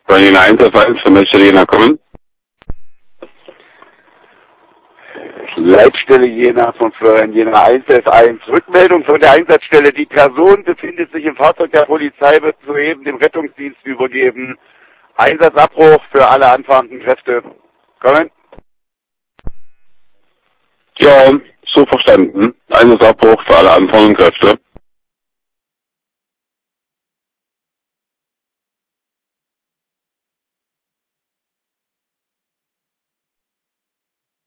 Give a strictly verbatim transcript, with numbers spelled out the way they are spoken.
Bei Jena eins F eins, von möchte Jena kommen? Leitstelle Jena von Florian Jena eins F eins. Rückmeldung von der Einsatzstelle. Die Person befindet sich im Fahrzeug der Polizei, wird soeben dem Rettungsdienst übergeben. Einsatzabbruch für alle anfahrenden Kräfte. Kommen? Ja, so verstanden. Einsatzabbruch für alle anfahrenden Kräfte.